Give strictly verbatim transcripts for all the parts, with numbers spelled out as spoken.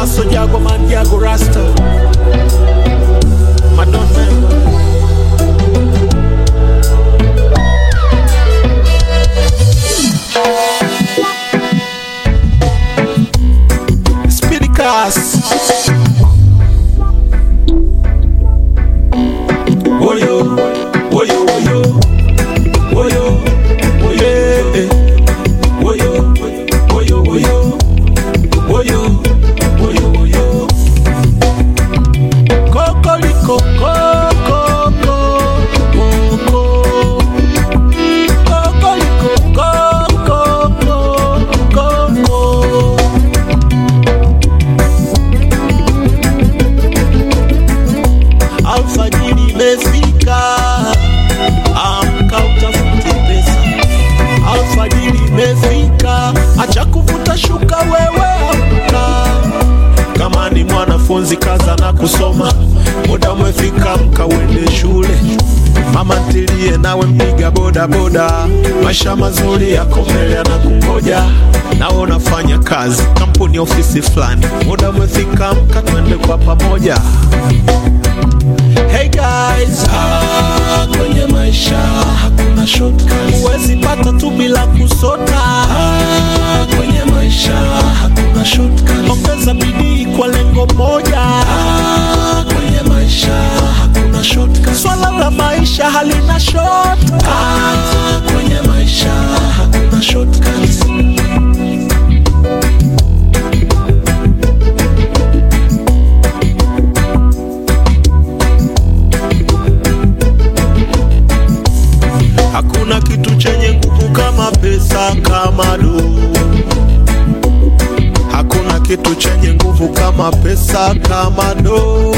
Naso Jago man Jago Rasta. Madonna. Speedy Cast. Woyo, woyo, woyo, woyo, woyo, eh. Woyo, woyo, woyo, woyo, woyo, woyo. Kokoliko, koko, koko. Kokoliko, koko, koko. Alfajiri imefika, amka utafute pesa. Alfajiri imefika, acha kuvuta shuka wewe amka. Kama ni mwanafunzi kaza na kusoma, muda umefika amka uende shule. Mama ntilie nawe mpiga boda boda, maisha mazuri yako mbele yanakungoja. Nawe unafanya kazi kampuni ofisi fulani, muda umefika amka twende kwa pamoja. Hey guys, ah, kwenye maisha hakuna shortcuts. Huwezi pata tu bila kusota. Ah, kwenye maisha hakuna shortcuts. Ongeza bidii kwa lengo moja. Ah, kwenye maisha hakuna shortcuts. Swala la maisha halina shortcuts. Ah, kwenye maisha hakuna shortcuts. Hakuna kitu chenye nguvu kama pesa, kama do. Hakuna kitu chenye nguvu kama pesa, kama do.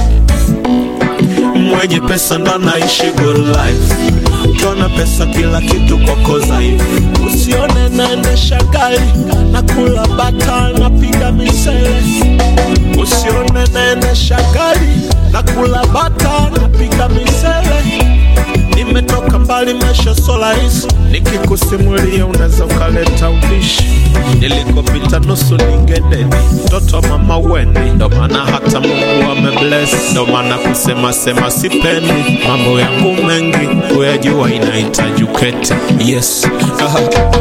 Mwenye pesa ndo anaishi good life. Ukiona pesa kila kitu kwako dhaifu. Usione naendesha gari, nakula bata, napiga misele. Usione naendesha gari, nakula bata, napiga misele. Nimetoka mbali maisha sola hisi, nikikusimulia unaweza ukaleta ubishi. Nilikopita nusu ningedeni, mtoto mama weni. Ndo maana hata Mungu amebless. Ndo maana kusema sema sipendi. Mambo yangu mengi kuyajua inahitaji uketi. Yes. Aha.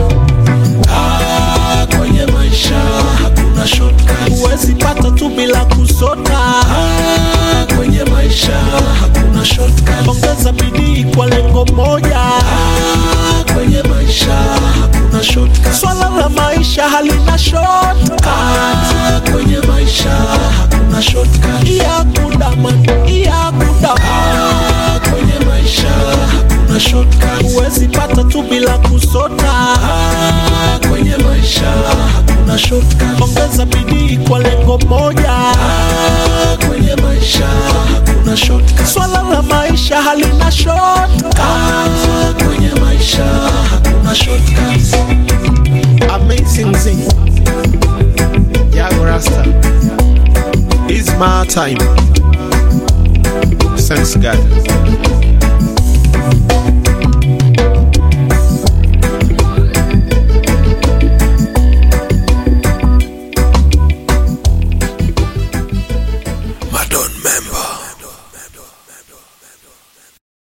Ah, kwenye maisha hakuna shortcuts. Huwezi pata tu bila kusota. Ah, kwenye maisha hakuna shortcuts. Ongeza bidii kwa lengo moja. Ah, kwenye maisha hakuna shortcuts. Swala la maisha halina shortcuts. Ah, kwenye maisha hakuna shortcuts. Iya kudaman, iya kudaman. Ah, kwenye maisha hakuna shortcuts. Huwezi pata tu bila kusota. Ah, kwenye maisha hakuna shortcuts. Ongeza bidii kwa lengo moja. Ah, kwenye maisha hakuna shortcuts. Swala la maisha halina shortcuts. Ah, kwenye maisha hakuna shortcuts. Amazing thing, Jago Rasta. It's my time. Thanks God.